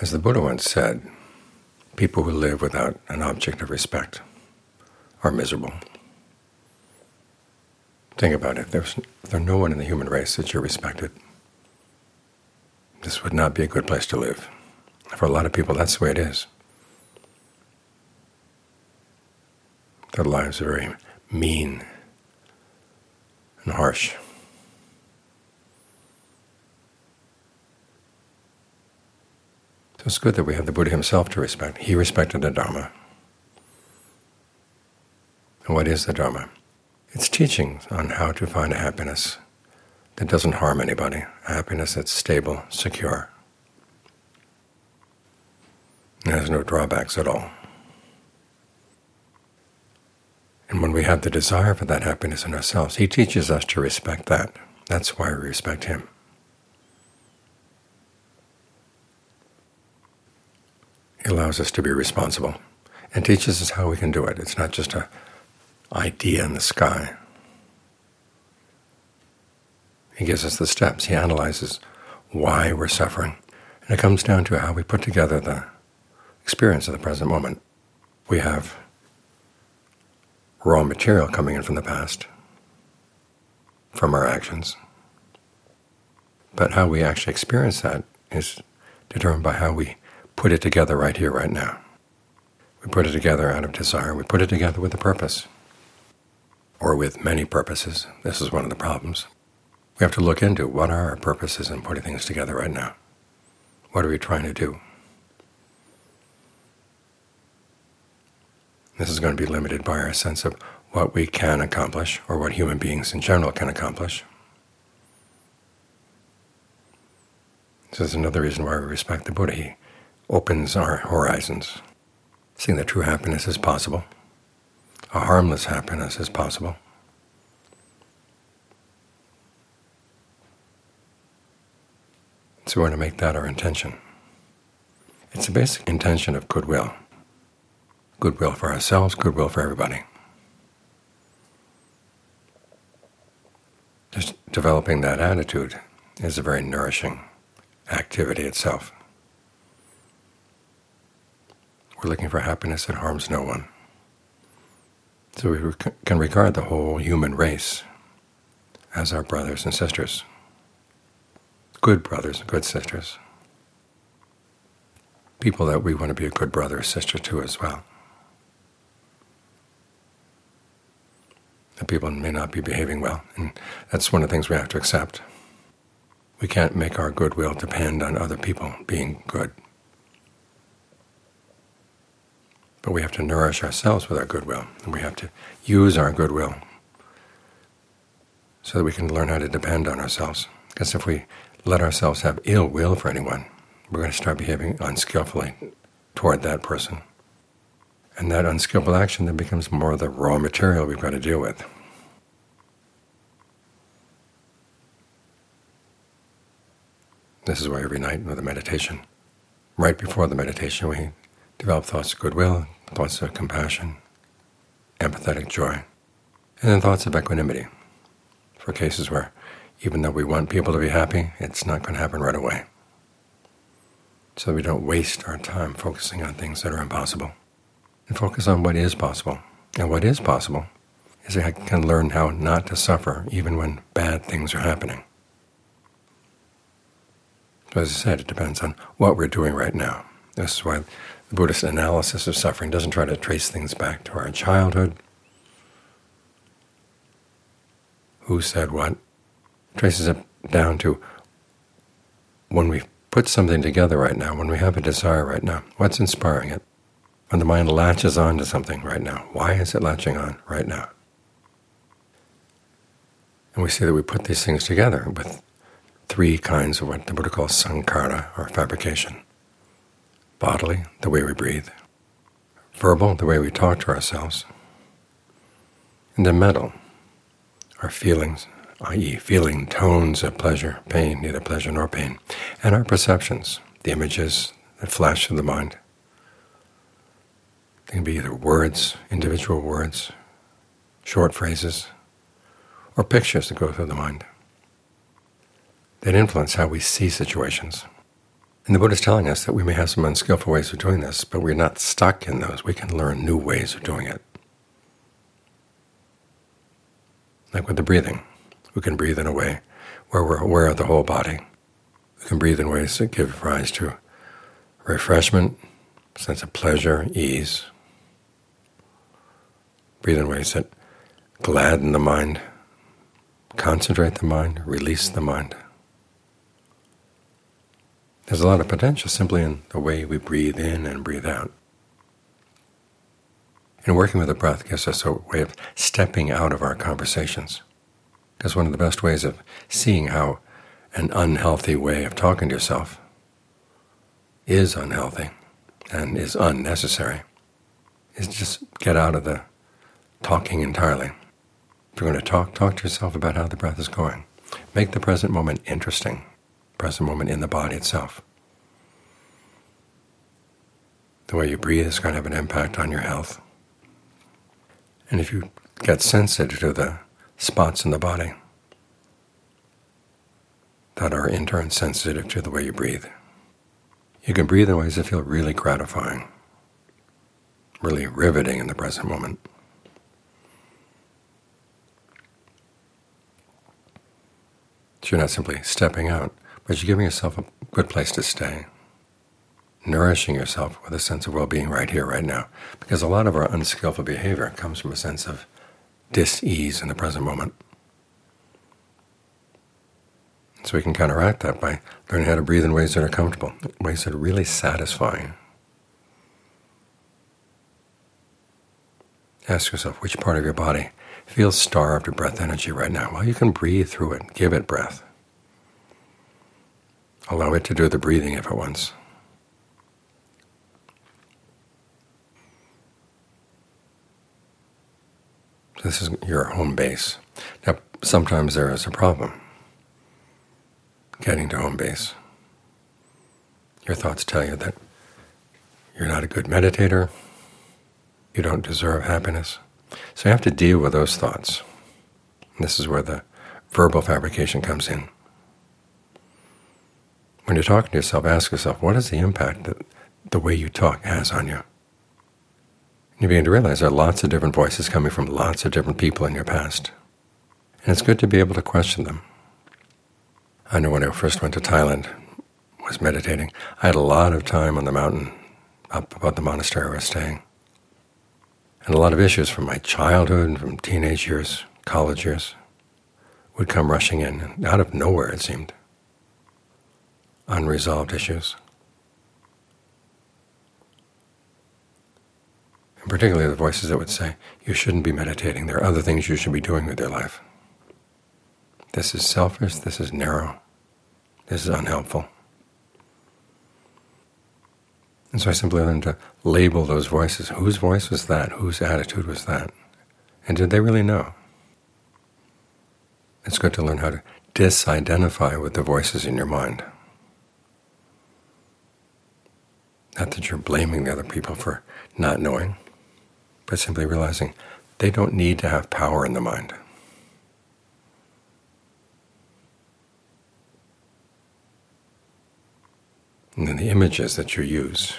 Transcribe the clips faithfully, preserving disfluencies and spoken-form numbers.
As the Buddha once said, people who live without an object of respect are miserable. Think about it. If there's, if there's no one in the human race that you're respected, this would not be a good place to live. For a lot of people, that's the way it is. Their lives are very mean and harsh. So it's good that we have the Buddha himself to respect. He respected the Dharma. And what is the Dharma? It's teachings on how to find a happiness that doesn't harm anybody, a happiness that's stable, secure, and has no drawbacks at all. And when we have the desire for that happiness in ourselves, he teaches us to respect that. That's why we respect him. He allows us to be responsible and teaches us how we can do it. It's not just an idea in the sky. He gives us the steps. He analyzes why we're suffering. And it comes down to how we put together the experience of the present moment. We have raw material coming in from the past, from our actions. But how we actually experience that is determined by how we put it together right here, right now. We put it together out of desire. We put it together with a purpose, or with many purposes. This is one of the problems. We have to look into what are our purposes in putting things together right now. What are we trying to do? This is going to be limited by our sense of what we can accomplish, or what human beings in general can accomplish. This is another reason why we respect the Buddha. He opens our horizons, seeing that true happiness is possible, a harmless happiness is possible. So we want to make that our intention. It's a basic intention of goodwill. Goodwill for ourselves, goodwill for everybody. Just developing that attitude is a very nourishing activity itself. We're looking for happiness that harms no one. So we can regard the whole human race as our brothers and sisters, good brothers and good sisters, people that we want to be a good brother or sister to as well. The people may not be behaving well, and that's one of the things we have to accept. We can't make our goodwill depend on other people being good. But we have to nourish ourselves with our goodwill, and we have to use our goodwill so that we can learn how to depend on ourselves. Because if we let ourselves have ill will for anyone, we're going to start behaving unskillfully toward that person. And that unskillful action then becomes more of the raw material we've got to deal with. This is why every night with the meditation, right before the meditation, we develop thoughts of goodwill, thoughts of compassion, empathetic joy, and then thoughts of equanimity for cases where even though we want people to be happy, it's not going to happen right away. So that we don't waste our time focusing on things that are impossible, and focus on what is possible. And what is possible is I can learn how not to suffer even when bad things are happening. So as I said, it depends on what we're doing right now. This is why the Buddhist analysis of suffering doesn't try to trace things back to our childhood. Who said what? It traces it down to when we put something together right now, when we have a desire right now, what's inspiring it? When the mind latches on to something right now, why is it latching on right now? And we see that we put these things together with three kinds of what the Buddha calls sankhara, or fabrication. Bodily, the way we breathe. Verbal, the way we talk to ourselves. And then mental, our feelings, that is feeling tones of pleasure, pain, neither pleasure nor pain. And our perceptions, the images that flash through the mind. They can be either words, individual words, short phrases, or pictures that go through the mind that influence how we see situations. And the Buddha is telling us that we may have some unskillful ways of doing this, but we're not stuck in those. We can learn new ways of doing it. Like with the breathing. We can breathe in a way where we're aware of the whole body. We can breathe in ways that give rise to refreshment, sense of pleasure, ease. Breathe in ways that gladden the mind, concentrate the mind, release the mind. There's a lot of potential simply in the way we breathe in and breathe out. And working with the breath gives us a way of stepping out of our conversations. Because one of the best ways of seeing how an unhealthy way of talking to yourself is unhealthy and is unnecessary is just get out of the talking entirely. If you're going to talk, talk to yourself about how the breath is going. Make the present moment interesting, present moment in the body itself. The way you breathe is going to have an impact on your health. And if you get sensitive to the spots in the body that are in turn sensitive to the way you breathe, you can breathe in ways that feel really gratifying, really riveting in the present moment. So you're not simply stepping out, but you're giving yourself a good place to stay, nourishing yourself with a sense of well-being right here, right now. Because a lot of our unskillful behavior comes from a sense of dis-ease in the present moment. So we can counteract that by learning how to breathe in ways that are comfortable, ways that are really satisfying. Ask yourself, which part of your body feels starved of breath energy right now? Well, you can breathe through it. Give it breath. Allow it to do the breathing if it wants. This is your home base. Now, sometimes there is a problem getting to home base. Your thoughts tell you that you're not a good meditator, you don't deserve happiness. So you have to deal with those thoughts. And this is where the verbal fabrication comes in. When you're talking to yourself, ask yourself, what is the impact that the way you talk has on you? You begin to realize there are lots of different voices coming from lots of different people in your past. And it's good to be able to question them. I know when I first went to Thailand, was meditating, I had a lot of time on the mountain up above the monastery I was staying. And a lot of issues from my childhood, from teenage years, college years, would come rushing in, and out of nowhere it seemed. Unresolved issues. And particularly the voices that would say, you shouldn't be meditating, there are other things you should be doing with your life. This is selfish, this is narrow, this is unhelpful. And so I simply learned to label those voices. Whose voice was that? Whose attitude was that? And did they really know? It's good to learn how to disidentify with the voices in your mind. Not that you're blaming the other people for not knowing, but simply realizing they don't need to have power in the mind. And then the images that you use.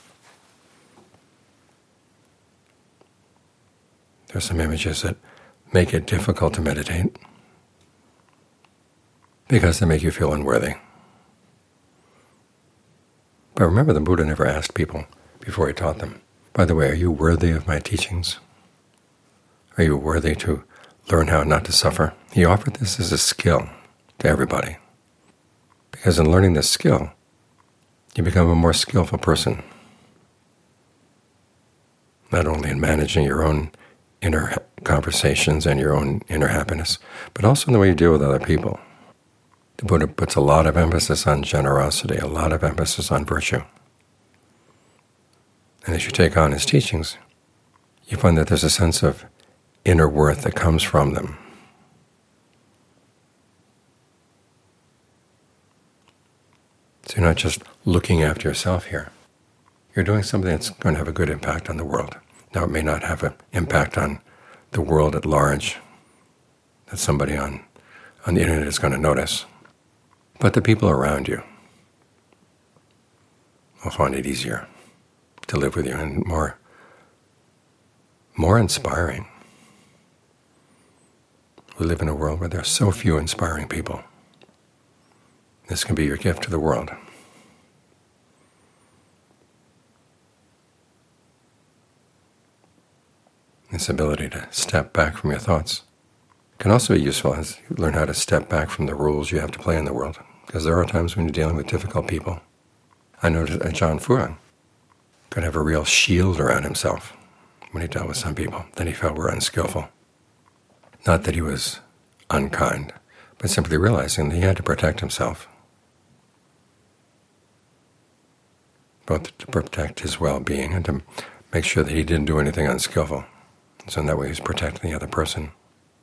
There are some images that make it difficult to meditate because they make you feel unworthy. But remember, the Buddha never asked people before he taught them, by the way, are you worthy of my teachings? Are you worthy to learn how not to suffer? He offered this as a skill to everybody. Because in learning this skill, you become a more skillful person, not only in managing your own inner conversations and your own inner happiness, but also in the way you deal with other people. The Buddha puts a lot of emphasis on generosity, a lot of emphasis on virtue. And as you take on his teachings, you find that there's a sense of inner worth that comes from them. So you're not just looking after yourself here. You're doing something that's going to have a good impact on the world. Now, it may not have an impact on the world at large that somebody on, on the internet is going to notice, but the people around you. will find it easier to live with you and more, more inspiring. We live in a world where there are so few inspiring people. This can be your gift to the world. This ability to step back from your thoughts can also be useful as you learn how to step back from the rules you have to play in the world, because there are times when you're dealing with difficult people. I noticed that Ajahn Fuang could have a real shield around himself when he dealt with some people that he felt were unskillful. Not that he was unkind, but simply realizing that he had to protect himself, both to protect his well-being and to make sure that he didn't do anything unskillful. So in that way he was protecting the other person.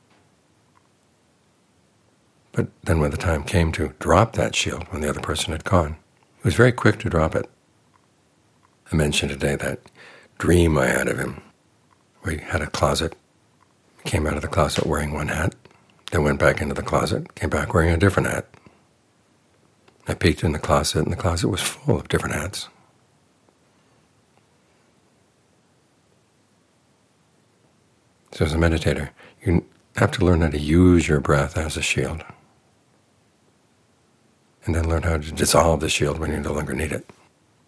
But then when the time came to drop that shield, when the other person had gone, he was very quick to drop it. I mentioned today that dream I had of him. We had a closet, came out of the closet wearing one hat, then went back into the closet, came back wearing a different hat. I peeked in the closet, and the closet was full of different hats. So as a meditator, you have to learn how to use your breath as a shield, and then learn how to dissolve the shield when you no longer need it.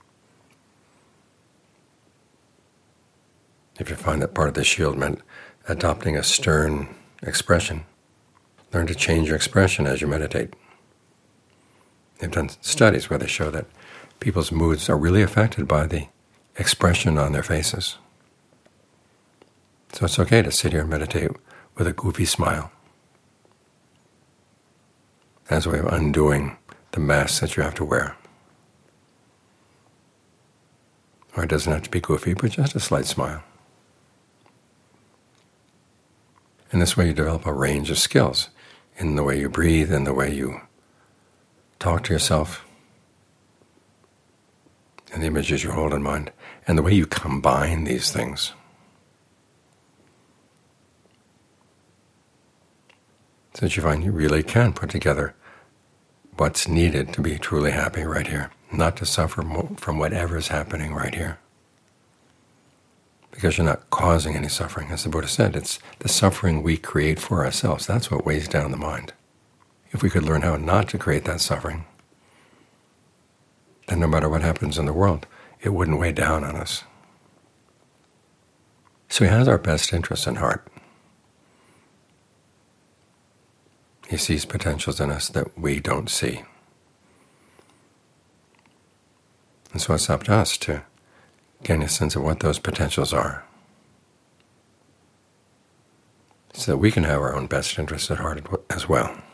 If you find that part of the shield meant adopting a stern expression, learn to change your expression as you meditate. They've done studies where they show that people's moods are really affected by the expression on their faces. So it's okay to sit here and meditate with a goofy smile as a way of undoing the mask that you have to wear. Or it doesn't have to be goofy, but just a slight smile. In this way you develop a range of skills in the way you breathe, in the way you talk to yourself, in the images you hold in mind, and the way you combine these things. So that you find you really can put together what's needed to be truly happy right here, not to suffer from whatever is happening right here. Because you're not causing any suffering. As the Buddha said, it's the suffering we create for ourselves. That's what weighs down the mind. If we could learn how not to create that suffering, then no matter what happens in the world, it wouldn't weigh down on us. So he has our best interests in heart. He sees potentials in us that we don't see. And so it's up to us to gain a sense of what those potentials are, so that we can have our own best interests at heart as well.